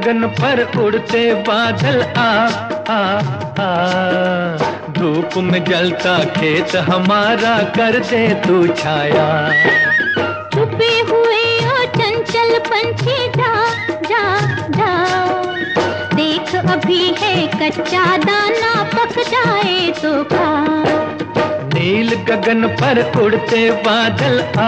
गगन पर उड़ते बादल आ आ आ, धूप में जलता खेत हमारा कर दे तू छाया। छुपे हुए ओ चंचल पंछी जा जा जा, देख अभी है कच्चा दाना पक जाए तो खा। नील गगन पर उड़ते बादल आ,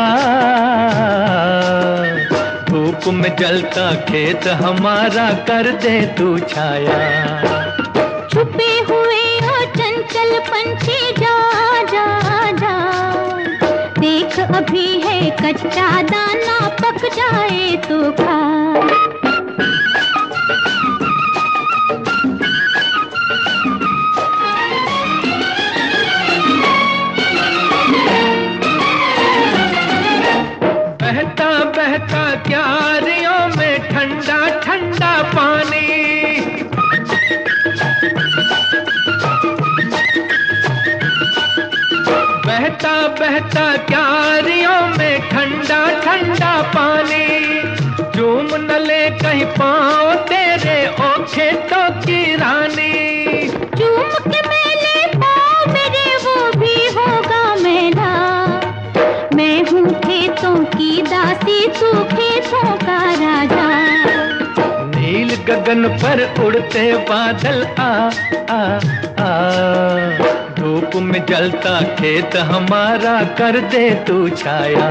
धूप में जलता खेत हमारा कर दे तू छाया। छुपे हुए ओ चंचल पंछी जा जा जा, देख अभी है कच्चा दाना पक जाए तो खा। बहता बहता क्यारियों में ठंडा ठंडा पानी, बहता बहता क्यारियों में ठंडा ठंडा पानी। झूम न ले कहीं पाँव तेरे ओ खेतों की रानी। चूम के मेले पाँव मेरे वो भी होगा मेरा, मैं हूँ खेतों की दासी तू खेतों का राजा। नील गगन पर उड़ते बादल आ आ आ, धूप में जलता खेत हमारा कर दे तू छाया।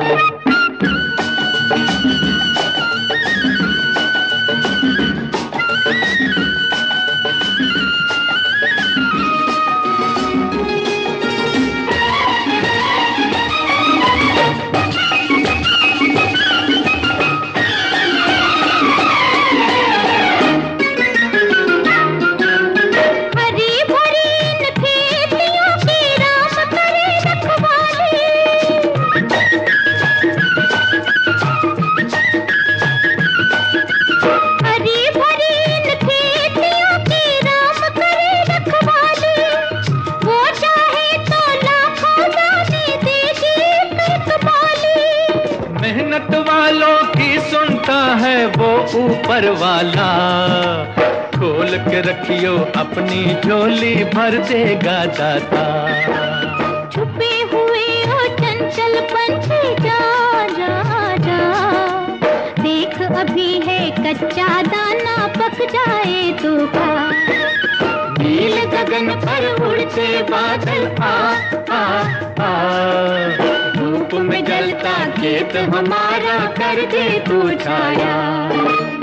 मेहनत वालों की सुनता है वो ऊपर वाला, खोल के रखियो अपनी झोली भर देगा दाता। छुपे हुए हो चंचल पंछी जा जा जा, देख अभी है कच्चा दाना पक जाए तो खा। नील गगन पर उड़ते बादल आ आ आ, धूप में जलता खेत हमारा कर दे तू छाया।